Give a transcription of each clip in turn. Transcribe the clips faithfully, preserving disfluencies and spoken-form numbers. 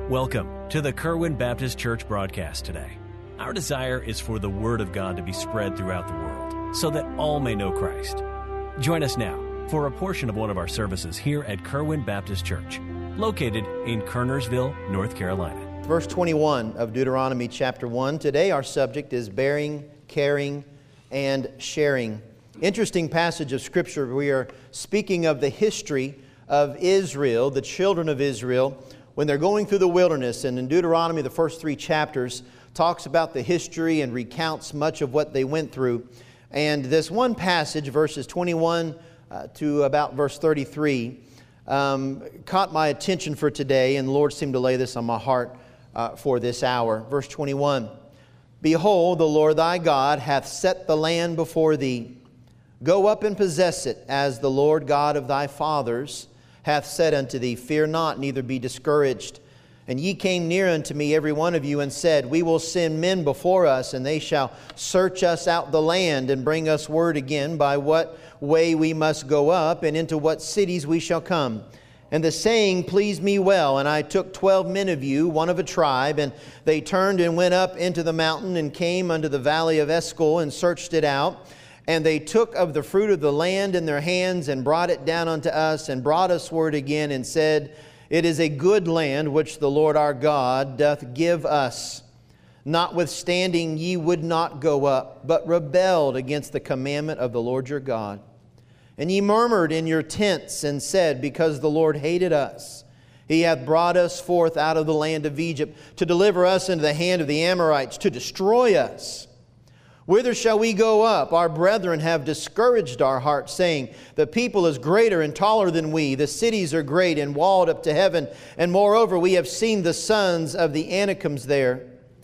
Welcome to the Kerwin Baptist Church broadcast today. Our desire is for the Word of God to be spread throughout the world so that all may know Christ. Join us now for a portion of one of our services here at Kerwin Baptist Church, located in Kernersville, North Carolina. Verse twenty-one of Deuteronomy chapter one. Today our subject is bearing, caring, and sharing. Interesting passage of Scripture. We are speaking of the history of Israel, the children of Israel, when they're going through the wilderness. And in Deuteronomy, the first three chapters talks about the history and recounts much of what they went through. And this one passage, verses twenty-one uh, to about verse thirty-three, um, caught my attention for today, and the Lord seemed to lay this on my heart uh, for this hour. Verse twenty-one, Behold, the Lord thy God hath set the land before thee. Go up and possess it, as the Lord God of thy fathers hath said unto thee. Fear not, neither be discouraged. And ye came near unto me, every one of you, and said, We will send men before us, and they shall search us out the land, and bring us word again by what way we must go up, and into what cities we shall come. And the saying pleased me well, and I took twelve men of you, one of a tribe, and they turned and went up into the mountain, and came unto the valley of Escol, and searched it out. And they took of the fruit of the land in their hands, and brought it down unto us, and brought us word again, and said, It is a good land which the Lord our God doth give us. Notwithstanding ye would not go up, but rebelled against the commandment of the Lord your God. And ye murmured in your tents, and said, Because the Lord hated us, He hath brought us forth out of the land of Egypt, to deliver us into the hand of the Amorites, to destroy us. Whither shall we go up? Our brethren have discouraged our hearts, saying, The people is greater and taller than we. The cities are great and walled up to heaven. And moreover, we have seen the sons of the Anakims there.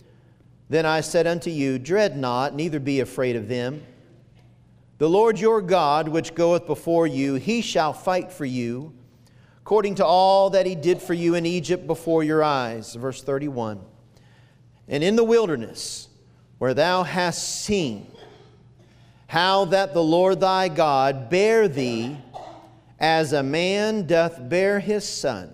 Then I said unto you, Dread not, neither be afraid of them. The Lord your God, which goeth before you, He shall fight for you, according to all that He did for you in Egypt before your eyes. Verse thirty-one. And in the wilderness, where thou hast seen how that the Lord thy God bare thee as a man doth bear his son,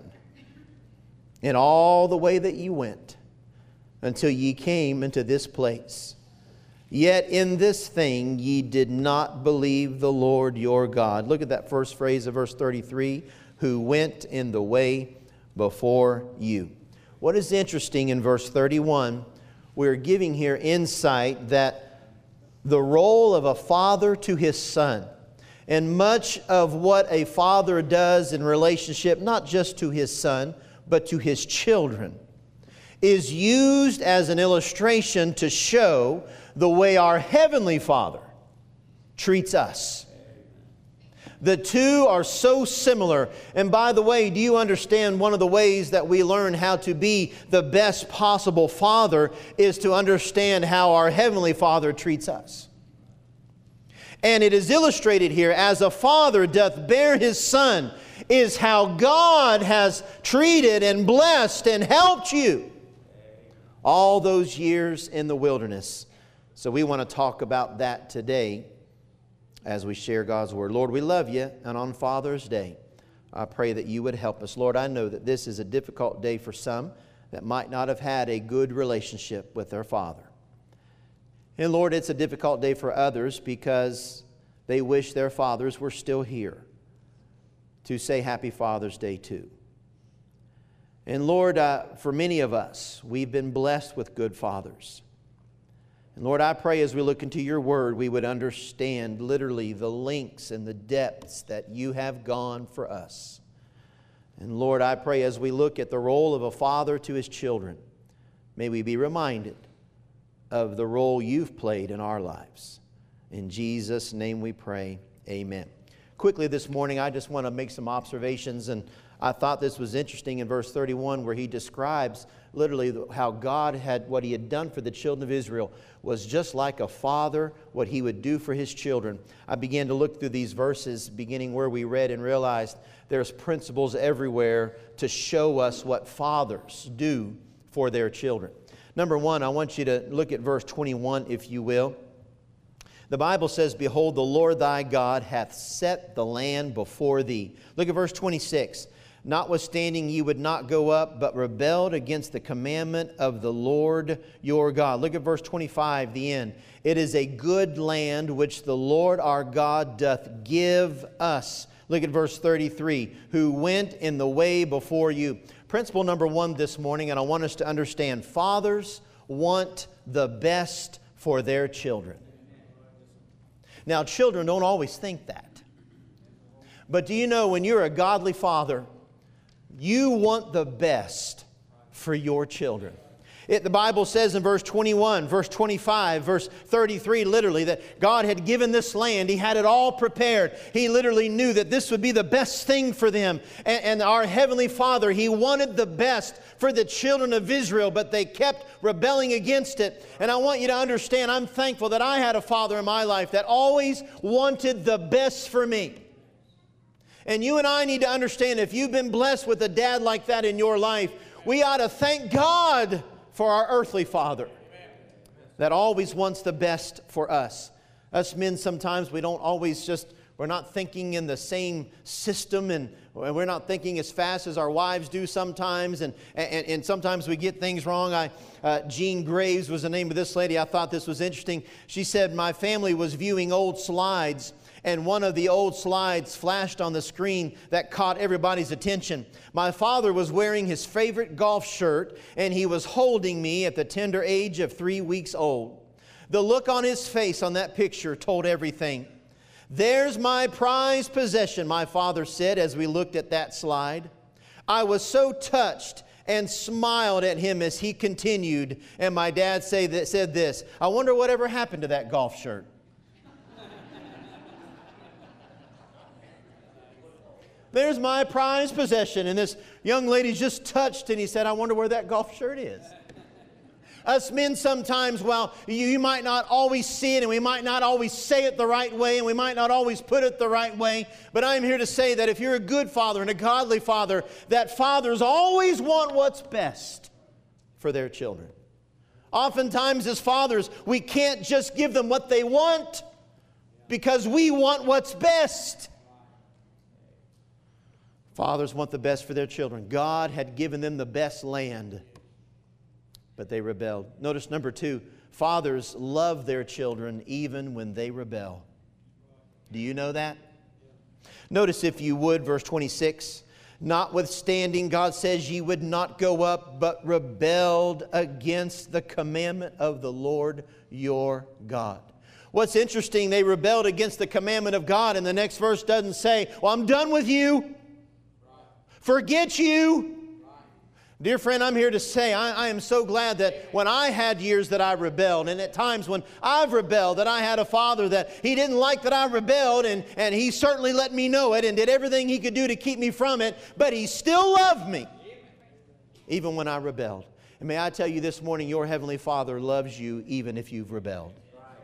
in all the way that ye went, until ye came into this place. Yet in this thing ye did not believe the Lord your God. Look at that first phrase of verse thirty-three, who went in the way before you. What is interesting in verse thirty-one, we're giving here insight that the role of a father to his son, and much of what a father does in relationship, not just to his son, but to his children, is used as an illustration to show the way our Heavenly Father treats us. The two are so similar. And by the way, do you understand one of the ways that we learn how to be the best possible father is to understand how our Heavenly Father treats us? And it is illustrated here, as a father doth bear his son, is how God has treated and blessed and helped you all those years in the wilderness. So we want to talk about that today as we share God's Word. Lord, we love you, and on Father's Day, I pray that you would help us. Lord, I know that this is a difficult day for some that might not have had a good relationship with their father. And Lord, it's a difficult day for others because they wish their fathers were still here to say Happy Father's Day too. And Lord, uh, for many of us, we've been blessed with good fathers. And Lord, I pray as we look into your word, we would understand literally the lengths and the depths that you have gone for us. And Lord, I pray as we look at the role of a father to his children, may we be reminded of the role you've played in our lives. In Jesus' name we pray, amen. Quickly this morning, I just want to make some observations, and I thought this was interesting in verse thirty-one, where he describes literally how God had, what he had done for the children of Israel was just like a father, what he would do for his children. I began to look through these verses, beginning where we read, and realized there's principles everywhere to show us what fathers do for their children. Number one, I want you to look at verse twenty-one, if you will. The Bible says, Behold, the Lord thy God hath set the land before thee. Look at verse twenty-six. Notwithstanding, ye would not go up, but rebelled against the commandment of the Lord your God. Look at verse twenty-five, the end. It is a good land which the Lord our God doth give us. Look at verse thirty-three. Who went in the way before you. Principle number one this morning, and I want us to understand, fathers want the best for their children. Now, children don't always think that. But do you know, when you're a godly father, you want the best for your children. It, the Bible says in verse twenty-one, verse twenty-five, verse thirty-three, literally, that God had given this land. He had it all prepared. He literally knew that this would be the best thing for them. And, and our Heavenly Father, He wanted the best for the children of Israel, but they kept rebelling against it. And I want you to understand, I'm thankful that I had a father in my life that always wanted the best for me. And you and I need to understand, if you've been blessed with a dad like that in your life, we ought to thank God for our earthly father that always wants the best for us. Us men, sometimes we don't always just, we're not thinking in the same system, and we're not thinking as fast as our wives do sometimes, and, and, and sometimes we get things wrong. I, uh, Jean Graves was the name of this lady. I thought this was interesting. She said, my family was viewing old slides, and one of the old slides flashed on the screen that caught everybody's attention. My father was wearing his favorite golf shirt, and he was holding me at the tender age of three weeks old. The look on his face on that picture told everything. There's my prized possession, my father said as we looked at that slide. I was so touched and smiled at him as he continued, and my dad say that, said this, I wonder whatever happened to that golf shirt. There's my prized possession. And this young lady's just touched, and he said, I wonder where that golf shirt is. Us men sometimes, well, you, you might not always see it, and we might not always say it the right way, and we might not always put it the right way. But I'm here to say that if you're a good father and a godly father, that fathers always want what's best for their children. Oftentimes as fathers, we can't just give them what they want because we want what's best. Fathers want the best for their children. God had given them the best land, but they rebelled. Notice number two, fathers love their children even when they rebel. Do you know that? Notice, if you would, verse twenty-six. Notwithstanding, God says, ye would not go up, but rebelled against the commandment of the Lord your God. What's interesting, they rebelled against the commandment of God, and the next verse doesn't say, well, I'm done with you. Forget you. Dear friend, I'm here to say I, I am so glad that when I had years that I rebelled, and at times when I've rebelled, that I had a father that he didn't like that I rebelled, and, and he certainly let me know it and did everything he could do to keep me from it, but he still loved me even when I rebelled. And may I tell you this morning, your Heavenly Father loves you even if you've rebelled.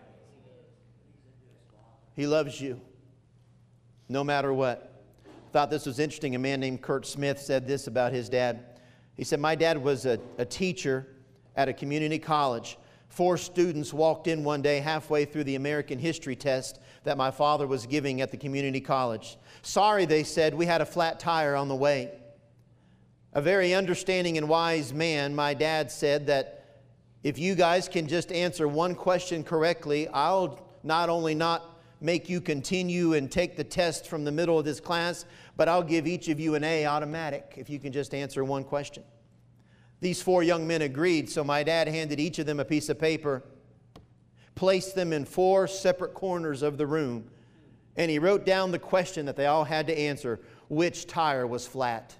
He loves you no matter what. I thought this was interesting. A man named Kurt Smith said this about his dad. He said, my dad was a, a teacher at a community college. Four students walked in one day halfway through the American history test that my father was giving at the community college. Sorry, they said, we had a flat tire on the way. A very understanding and wise man, my dad said that if you guys can just answer one question correctly, I'll not only not make you continue and take the test from the middle of this class, but I'll give each of you an A automatic if you can just answer one question. These four young men agreed, so my dad handed each of them a piece of paper, placed them in four separate corners of the room, and he wrote down the question that they all had to answer: which tire was flat?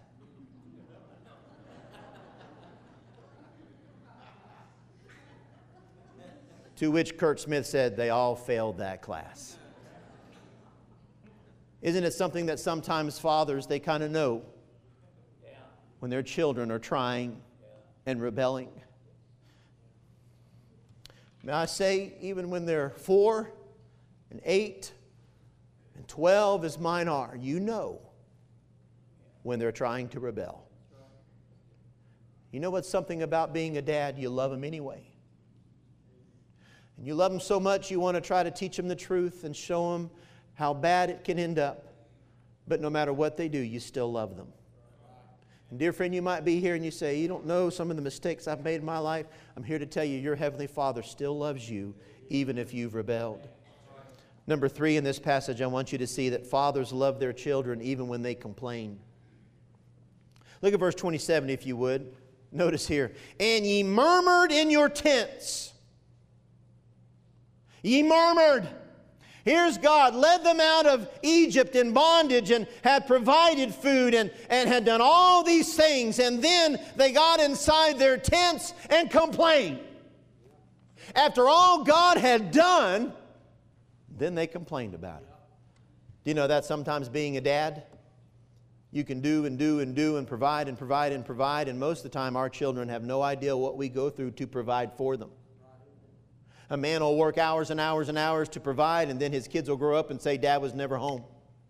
To which Kurt Smith said, they all failed that class. Isn't it something that sometimes fathers, they kind of know when their children are trying and rebelling? May I say, even when they're four and eight and twelve, as mine are, you know when they're trying to rebel. You know what's something about being a dad? You love them anyway. And you love them so much you want to try to teach them the truth and show them how bad it can end up. But no matter what they do, you still love them. And dear friend, you might be here and you say, you don't know some of the mistakes I've made in my life. I'm here to tell you, your Heavenly Father still loves you, even if you've rebelled. Number three, in this passage, I want you to see that fathers love their children even when they complain. Look at verse twenty-seven, if you would. Notice here. And ye murmured in your tents. Ye murmured. Here's God, led them out of Egypt in bondage and had provided food and, and had done all these things. And then they got inside their tents and complained. After all God had done, then they complained about it. Do you know that sometimes being a dad, you can do and do and do and provide and provide and provide, and most of the time our children have no idea what we go through to provide for them. A man will work hours and hours and hours to provide, and then his kids will grow up and say, Dad was never home.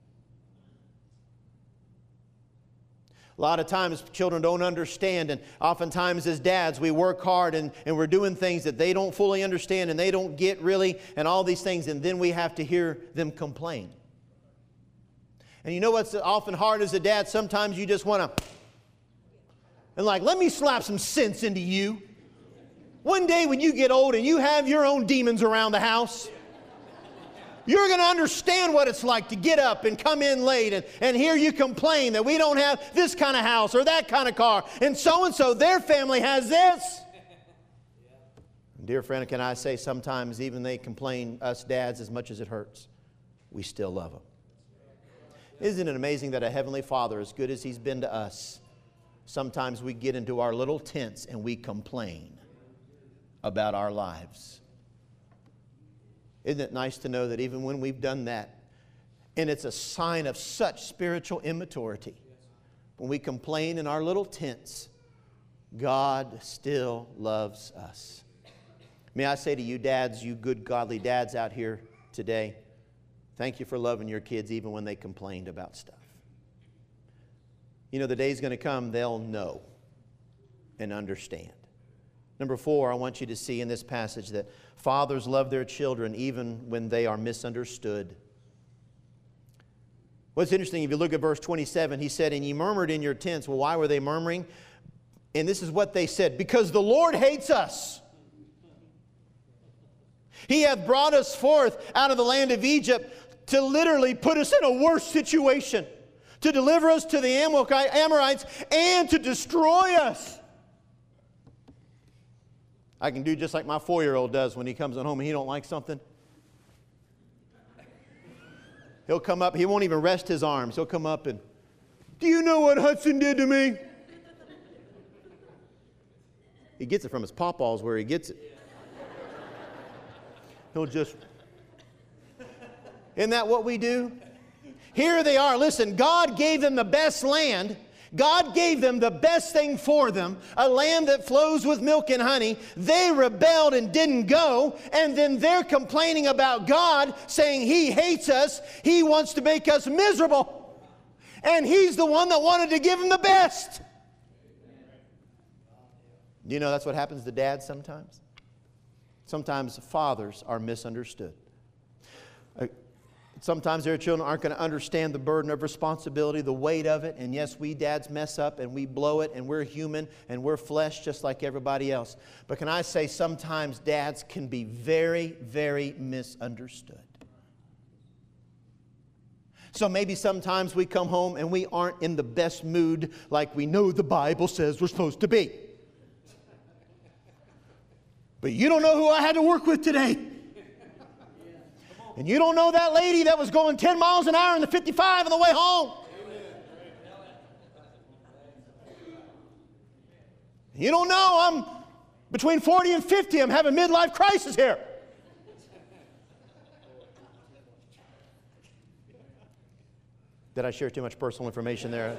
A lot of times children don't understand, and oftentimes as dads we work hard and, and we're doing things that they don't fully understand and they don't get really, and all these things, and then we have to hear them complain. And you know what's often hard as a dad? Sometimes you just want to, and like, let me slap some sense into you. One day when you get old and you have your own demons around the house, you're going to understand what it's like to get up and come in late and, and hear you complain that we don't have this kind of house or that kind of car, and so-and-so, their family has this. Dear friend, can I say sometimes even they complain, us dads, as much as it hurts, we still love them. Isn't it amazing that a Heavenly Father, as good as He's been to us, sometimes we get into our little tents and we complain about our lives. Isn't it nice to know that even when we've done that, and it's a sign of such spiritual immaturity, when we complain in our little tents, God still loves us. May I say to you dads, you good godly dads out here today, thank you for loving your kids even when they complained about stuff. You know, the day's going to come, they'll know and understand. Number four, I want you to see in this passage that fathers love their children even when they are misunderstood. What's interesting, if you look at verse twenty-seven, he said, and ye murmured in your tents. Well, why were they murmuring? And this is what they said, because the Lord hates us. He hath brought us forth out of the land of Egypt to literally put us in a worse situation, to deliver us to the Amorites and to destroy us. I can do just like my four-year-old does when he comes on home and he don't like something. He'll come up, he won't even rest his arms. He'll come up and, do you know what Hudson did to me? He gets it from his pawpaws where he gets it. He'll just, isn't that what we do? Here they are. Listen, God gave them the best land. God gave them the best thing for them, a land that flows with milk and honey. They rebelled and didn't go, and then they're complaining about God, saying He hates us, He wants to make us miserable, and He's the one that wanted to give them the best. Do you know that's what happens to dads sometimes? Sometimes fathers are misunderstood. Sometimes their children aren't going to understand the burden of responsibility, the weight of it. And yes, we dads mess up and we blow it, and we're human and we're flesh just like everybody else. But can I say sometimes dads can be very, very misunderstood. So maybe sometimes we come home and we aren't in the best mood like we know the Bible says we're supposed to be. But you don't know who I had to work with today. And you don't know that lady that was going ten miles an hour in the fifty-five on the way home. You don't know I'm between forty and fifty. I'm having a midlife crisis here. Did I share too much personal information there?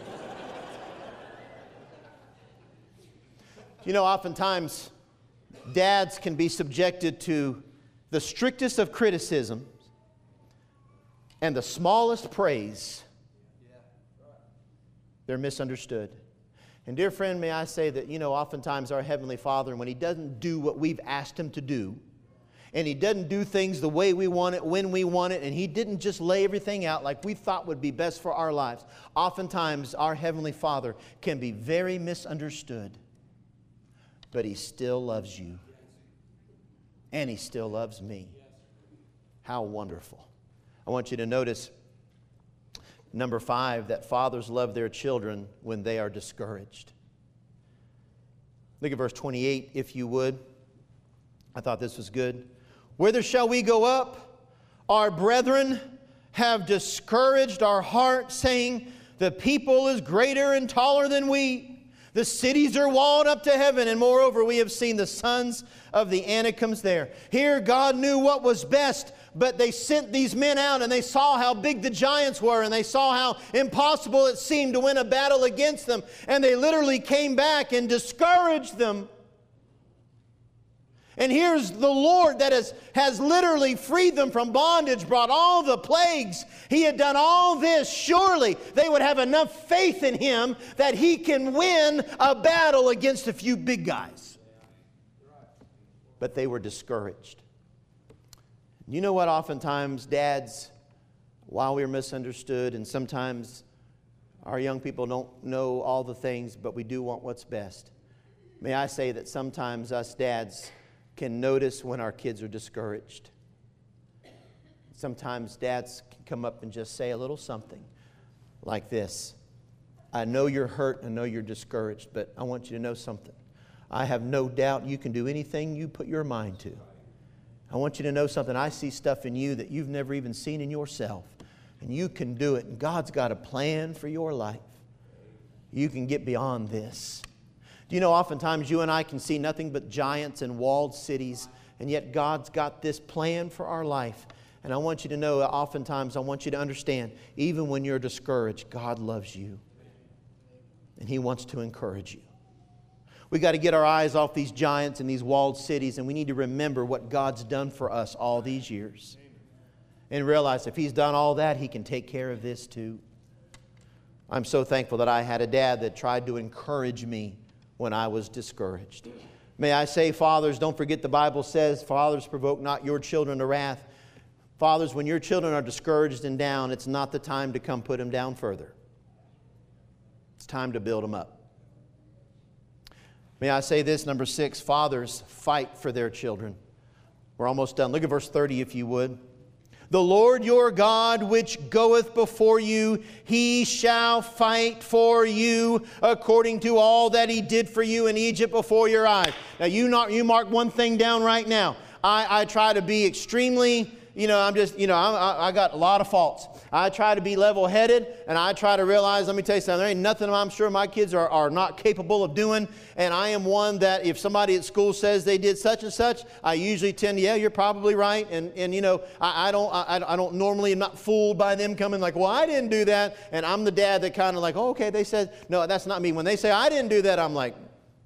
You know, oftentimes dads can be subjected to the strictest of criticism and the smallest praise. They're misunderstood. And dear friend, may I say that, you know, oftentimes our Heavenly Father, when He doesn't do what we've asked Him to do, And He doesn't do things the way we want it, when we want it. And He didn't just lay everything out like we thought would be best for our lives. Oftentimes, our Heavenly Father can be very misunderstood. But He still loves you. And He still loves me. How wonderful. I want you to notice, number five, that fathers love their children when they are discouraged. Look at verse twenty-eight, if you would. I thought this was good. Whither shall we go up? Our brethren have discouraged our heart, saying, the people is greater and taller than we. The cities are walled up to heaven, and moreover, we have seen the sons of the Anakims there. Here, God knew what was best, but they sent these men out, and they saw how big the giants were, and they saw how impossible it seemed to win a battle against them, and they literally came back and discouraged them. And here's the Lord that has, has literally freed them from bondage, brought all the plagues. He had done all this. Surely they would have enough faith in Him that He can win a battle against a few big guys. But they were discouraged. You know what? Oftentimes, dads, while we're misunderstood, and sometimes our young people don't know all the things, but we do want what's best. May I say that sometimes us dads can notice when our kids are discouraged. Sometimes dads can come up and just say a little something like this. I know you're hurt, I know you're discouraged, but I want you to know something. I have no doubt you can do anything you put your mind to. I want you to know something. I see stuff in you that you've never even seen in yourself. And you can do it. And God's got a plan for your life. You can get beyond this. Do you know, oftentimes you and I can see nothing but giants and walled cities, and yet God's got this plan for our life. And I want you to know, oftentimes I want you to understand, even when you're discouraged, God loves you. And He wants to encourage you. We've got to get our eyes off these giants and these walled cities, and we need to remember what God's done for us all these years. And realize if He's done all that, He can take care of this too. I'm so thankful that I had a dad that tried to encourage me when I was discouraged. May I say, fathers, don't forget the Bible says, fathers, provoke not your children to wrath. Fathers, when your children are discouraged and down, it's not the time to come put them down further. It's time to build them up. May I say this, number six, fathers fight for their children. We're almost done. Look at verse thirty if you would. The Lord your God, which goeth before you, He shall fight for you according to all that He did for you in Egypt before your eyes. Now, you, not, you mark one thing down right now. I, I try to be extremely, you know, I'm just, you know, I, I got a lot of faults. I try to be level-headed, and I try to realize, let me tell you something, there ain't nothing I'm sure my kids are, are not capable of doing, and I am one that if somebody at school says they did such and such, I usually tend to, yeah, you're probably right, and, and you know, I, I don't I, I don't normally, am not fooled by them coming like, well, I didn't do that, and I'm the dad that kind of like, oh, okay, they said, no, that's not me. When they say I didn't do that, I'm like,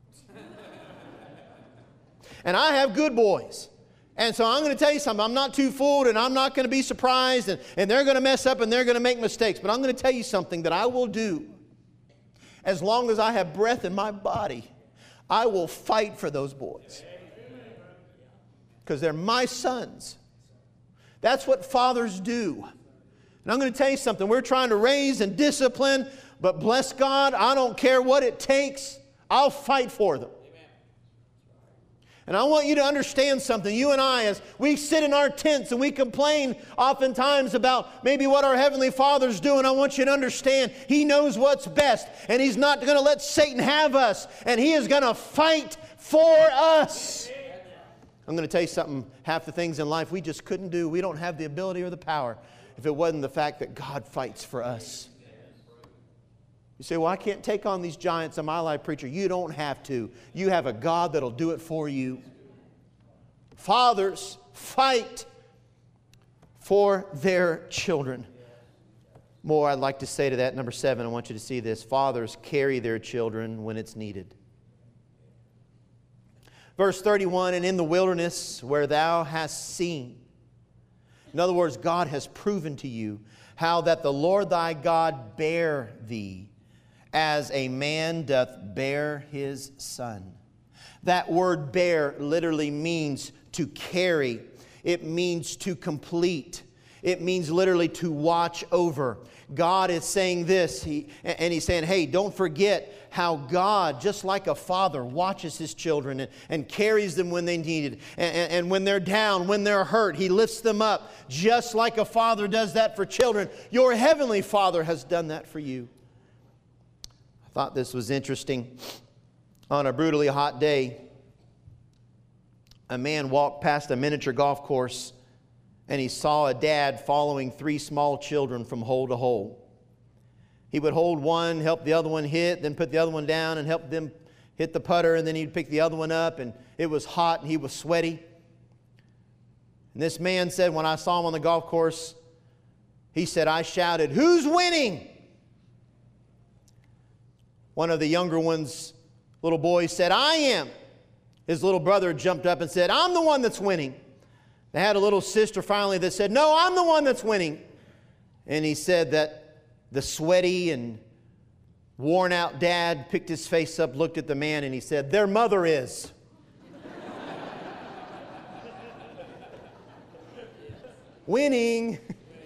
and I have good boys. And so I'm going to tell you something. I'm not too fooled, and I'm not going to be surprised, and, and they're going to mess up, and they're going to make mistakes. But I'm going to tell you something that I will do. As long as I have breath in my body, I will fight for those boys. Because they're my sons. That's what fathers do. And I'm going to tell you something. We're trying to raise and discipline, but bless God, I don't care what it takes. I'll fight for them. And I want you to understand something. You and I, as we sit in our tents and we complain oftentimes about maybe what our Heavenly Father's doing, I want you to understand He knows what's best. And He's not going to let Satan have us. And He is going to fight for us. I'm going to tell you something. Half the things in life we just couldn't do. We don't have the ability or the power if it wasn't the fact that God fights for us. You say, well, I can't take on these giants in my life, preacher. You don't have to. You have a God that'll do it for you. Fathers, fight for their children. More I'd like to say to that. Number seven, I want you to see this. Fathers carry their children when it's needed. Verse thirty-one, and in the wilderness where thou hast seen. In other words, God has proven to you how that the Lord thy God bare thee, as a man doth bear his son. That word bear literally means to carry. It means to complete. It means literally to watch over. God is saying this, he, and He's saying, hey, don't forget how God, just like a father, watches His children and, and carries them when they need it. And, and, and when they're down, when they're hurt, He lifts them up. Just like a father does that for children, your heavenly Father has done that for you. I thought this was interesting. On a brutally hot day, a man walked past a miniature golf course, and he saw a dad following three small children from hole to hole. He would hold one, help the other one hit, then put the other one down and help them hit the putter, and then he'd pick the other one up, and it was hot and he was sweaty. And this man said, when I saw him on the golf course, he said, I shouted, "Who's winning?" One of the younger ones, little boys, said, "I am." His little brother jumped up and said, "I'm the one that's winning." They had a little sister finally that said, "No, I'm the one that's winning." And he said that the sweaty and worn out dad picked his face up, looked at the man, and he said, "Their mother is." Winning.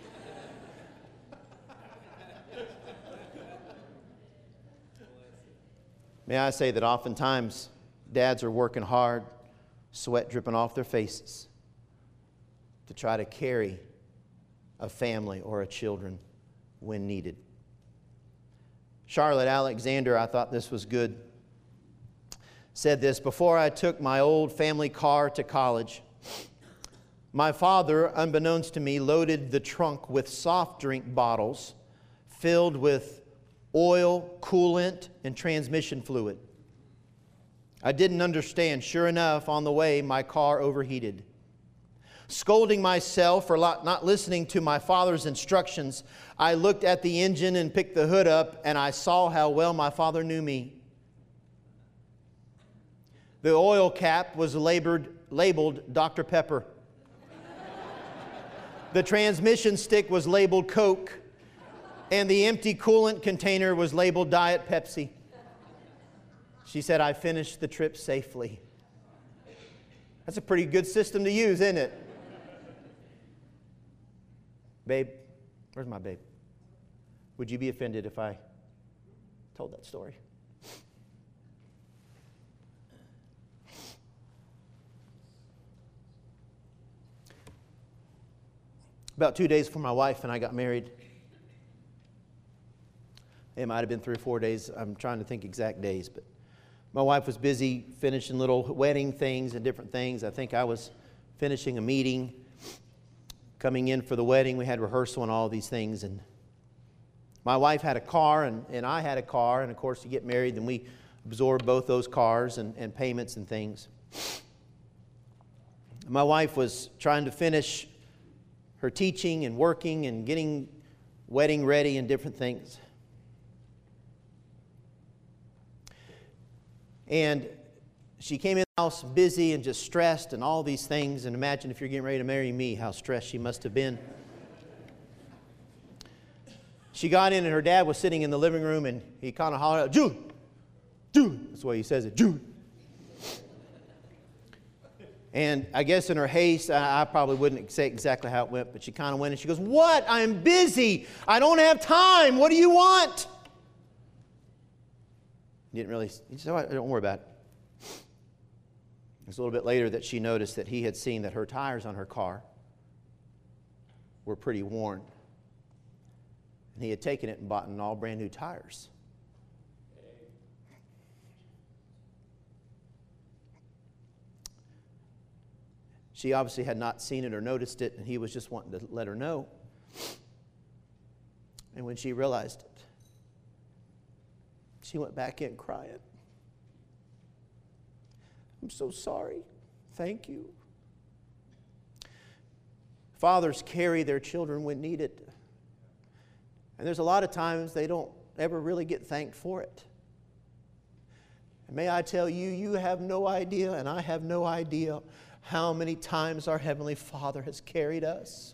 May I say that oftentimes dads are working hard, sweat dripping off their faces, to try to carry a family or a children when needed. Charlotte Alexander, I thought this was good, said this: before I took my old family car to college, my father, unbeknownst to me, loaded the trunk with soft drink bottles filled with oil, coolant, and transmission fluid. I didn't understand. Sure enough, on the way, my car overheated. Scolding myself for not listening to my father's instructions, I looked at the engine and picked the hood up, and I saw how well my father knew me. The oil cap was labeled, labeled Doctor Pepper. The transmission stick was labeled Coke, and the empty coolant container was labeled Diet Pepsi. She said, I finished the trip safely. That's a pretty good system to use, isn't it? Babe, where's my babe? Would you be offended if I told that story? About two days before my wife and I got married, it might have been three or four days. I'm trying to think exact days, but my wife was busy finishing little wedding things and different things. I think I was finishing a meeting, coming in for the wedding. We had rehearsal and all these things. And my wife had a car, and, and I had a car. And, of course, you get married, then we absorb both those cars and, and payments and things. My wife was trying to finish her teaching and working and getting wedding ready and different things. And she came in the house busy and just stressed and all these things. And imagine if you're getting ready to marry me, how stressed she must have been. She got in and her dad was sitting in the living room, and he kind of hollered out, "Jude! Jude!" That's the way he says it, "Jude!" And I guess in her haste, I, I probably wouldn't say exactly how it went, but she kind of went and she goes, "What? I'm busy. I don't have time. What do you want?" He didn't really, he said, "Oh, don't worry about it." It was a little bit later that she noticed that he had seen that her tires on her car were pretty worn. And he had taken it and bought an all brand new tires. She obviously had not seen it or noticed it, and he was just wanting to let her know. And when she realized it, she went back in crying. "I'm so sorry. Thank you." Fathers carry their children when needed. And there's a lot of times they don't ever really get thanked for it. And may I tell you, you have no idea, and I have no idea how many times our Heavenly Father has carried us.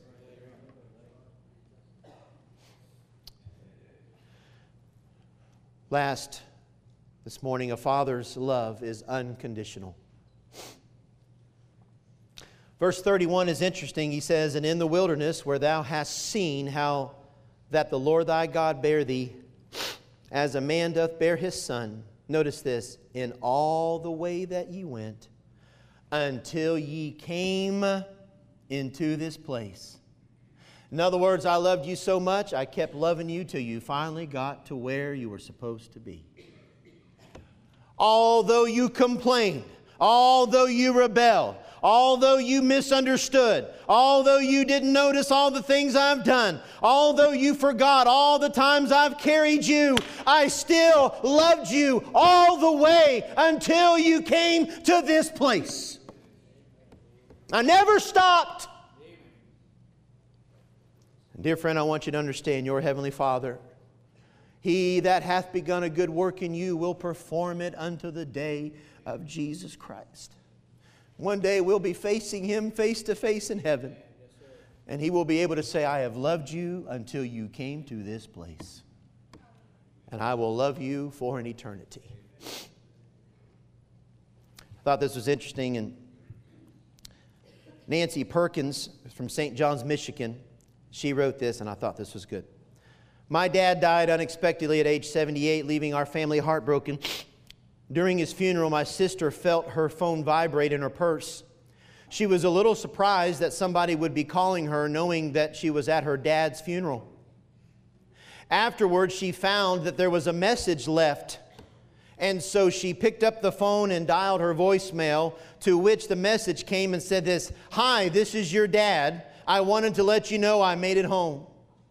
Last, this morning, a father's love is unconditional. Verse thirty-one is interesting. He says, "And in the wilderness where thou hast seen how that the Lord thy God bare thee, as a man doth bear his son." Notice this, "in all the way that ye went, until ye came into this place." In other words, I loved you so much, I kept loving you till you finally got to where you were supposed to be. Although you complained, although you rebelled, although you misunderstood, although you didn't notice all the things I've done, although you forgot all the times I've carried you, I still loved you all the way until you came to this place. I never stopped. Dear friend, I want you to understand, your Heavenly Father, He that hath begun a good work in you will perform it unto the day of Jesus Christ. One day we'll be facing Him face to face in heaven. And He will be able to say, "I have loved you until you came to this place. And I will love you for an eternity." I thought this was interesting. And Nancy Perkins from Saint John's, Michigan, she wrote this, and I thought this was good. "My dad died unexpectedly at age seventy-eight, leaving our family heartbroken. During his funeral, my sister felt her phone vibrate in her purse. She was a little surprised that somebody would be calling her, knowing that she was at her dad's funeral. Afterwards, she found that there was a message left, and so she picked up the phone and dialed her voicemail, to which the message came and said this: 'Hi, this is your dad. I wanted to let you know I made it home.'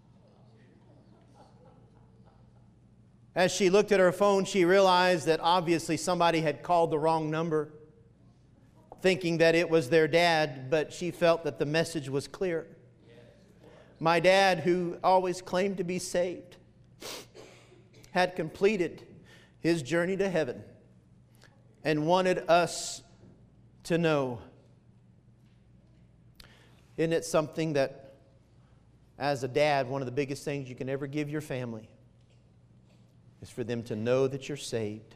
As she looked at her phone, she realized that obviously somebody had called the wrong number, thinking that it was their dad, but she felt that the message was clear. My dad, who always claimed to be saved, had completed his journey to heaven and wanted us to know." Isn't it something that, as a dad, one of the biggest things you can ever give your family is for them to know that you're saved?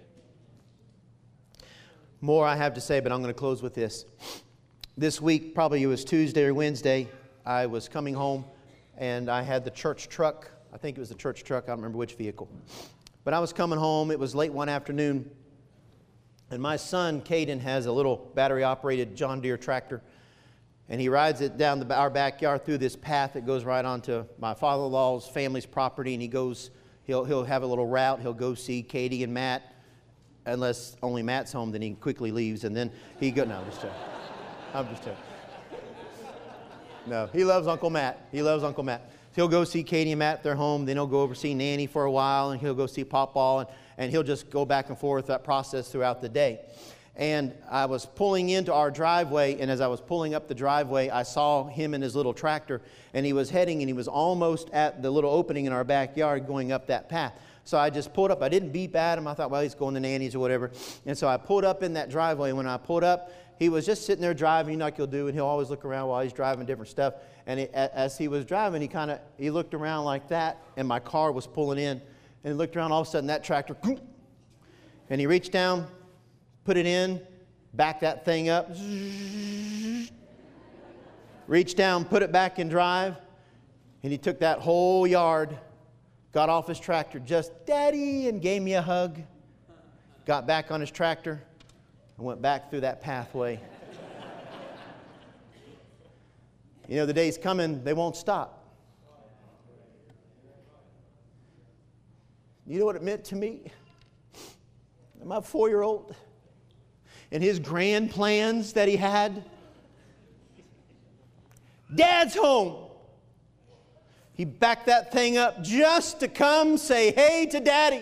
More I have to say, but I'm going to close with this. This week, probably it was Tuesday or Wednesday, I was coming home and I had the church truck. I think it was the church truck. I don't remember which vehicle. But I was coming home. It was late one afternoon. And my son, Caden, has a little battery-operated John Deere tractor. And he rides it down the, our backyard through this path that goes right onto my father-in-law's family's property. And he goes, he'll, he'll have a little route. He'll go see Katie and Matt. Unless only Matt's home, then he quickly leaves. And then he goes, no, I'm just joking. I'm just joking. No, he loves Uncle Matt. He loves Uncle Matt. He'll go see Katie and Matt at their home. Then he'll go over see Nanny for a while. And he'll go see Pawpaw. And, and he'll just go back and forth that process throughout the day. And I was pulling into our driveway, and as I was pulling up the driveway, I saw him in his little tractor, and he was heading, and he was almost at the little opening in our backyard going up that path. So I just pulled up. I didn't beep at him. I thought, well, he's going to Nanny's or whatever. And so I pulled up in that driveway, and when I pulled up, he was just sitting there driving, you know, like he'll do, and he'll always look around while he's driving different stuff. And it, as he was driving, he kind of, he looked around like that, and my car was pulling in, and he looked around, all of a sudden, that tractor, and he reached down, put it in, backed that thing up, reached down, put it back in drive, and he took that whole yard, got off his tractor, just, "Daddy," and gave me a hug, got back on his tractor, and went back through that pathway. You know, the day's coming, they won't stop. You know what it meant to me? My four-year-old and his grand plans that he had. Dad's home. He backed that thing up just to come say hey to Daddy.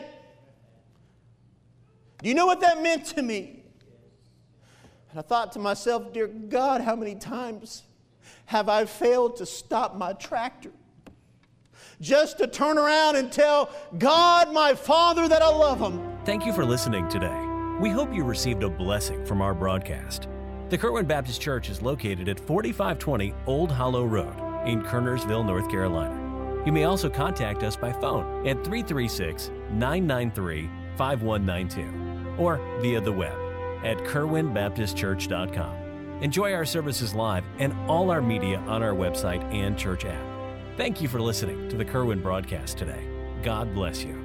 Do you know what that meant to me? And I thought to myself, dear God, how many times have I failed to stop my tractor just to turn around and tell God, my Father, that I love Him? Thank you for listening today. We hope you received a blessing from our broadcast. The Kerwin Baptist Church is located at forty-five twenty Old Hollow Road in Kernersville, North Carolina. You may also contact us by phone at three three six, nine nine three, five one nine two or via the web at kerwin baptist church dot com. Enjoy our services live and all our media on our website and church app. Thank you for listening to the Kerwin broadcast today. God bless you.